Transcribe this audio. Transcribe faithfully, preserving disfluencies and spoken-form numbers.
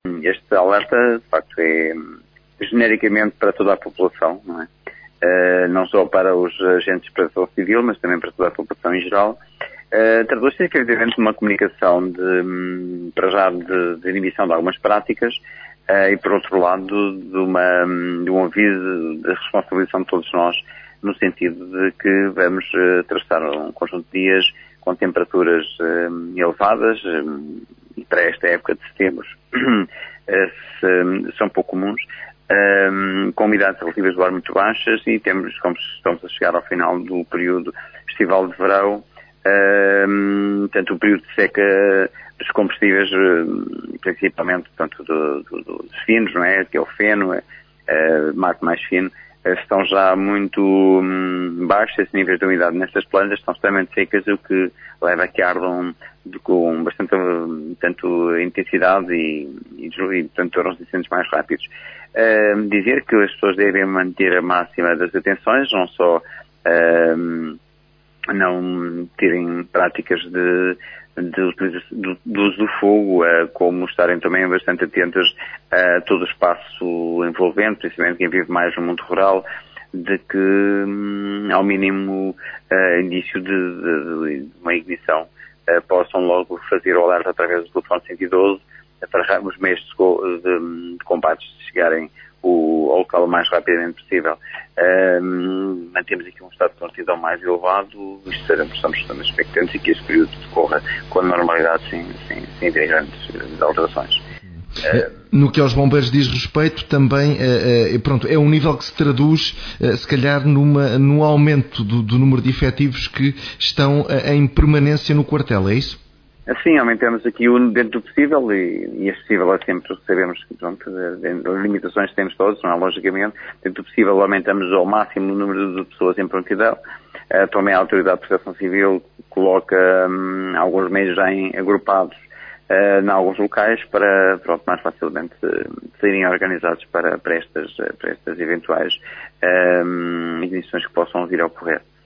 Este alerta, de facto, é genericamente para toda a população, não é? Uh, não só para os agentes de proteção civil, mas também para toda a população em geral. Uh, Traduz-se efetivamente numa comunicação de, um, para já, de, de inibição de algumas práticas uh, e, por outro lado, de, uma, de um aviso de responsabilização de todos nós, no sentido de que vamos uh, traçar um conjunto de dias com temperaturas uh, elevadas, um, e para esta época de setembro uh, se, são pouco comuns, um, com umidades relativas do ar muito baixas, e temos, como estamos a chegar ao final do período estival de verão, um, tanto o período de seca dos combustíveis, principalmente portanto, do, do, dos finos, não é? Que é o feno, uh, mato mais fino, estão já muito hum, baixos esses níveis de umidade nestas plantas, estão extremamente secas, o que leva a que ardam de, com bastante tanto intensidade e, e, e portanto, tornam os incêndios mais rápidos. Uh, dizer que as pessoas devem manter a máxima das atenções, não só uh, não terem práticas de De, do, do uso do fogo, uh, como estarem também bastante atentos a todo o espaço envolvente, principalmente quem vive mais no mundo rural, de que um, ao mínimo uh, indício de, de, de uma ignição uh, possam logo fazer o alerta através do telefone cento e doze para os meios de, de, de combate chegarem o, ao local o mais rapidamente possível. Um, mantemos aqui um estado de prontidão mais elevado, estamos, estamos, estamos expectantes e que este período decorra com normalidade, sem, sem, sem haver grandes alterações. No que aos bombeiros diz respeito, também é, pronto, é um nível que se traduz, se calhar, numa, num aumento do, do número de efetivos que estão em permanência no quartel, é isso? Assim, aumentamos aqui o dentro do possível, e, e este possível é sempre, sabemos que, pronto, as limitações que temos todos, não é? Logicamente, dentro do possível aumentamos ao máximo o número de pessoas em prontidão. Uh, também a Autoridade de Proteção Civil coloca um, alguns meios já em, agrupados uh, em alguns locais para, pronto, mais facilmente uh, serem organizados para, para, estas, para estas eventuais uh, ignições que possam vir a ocorrer.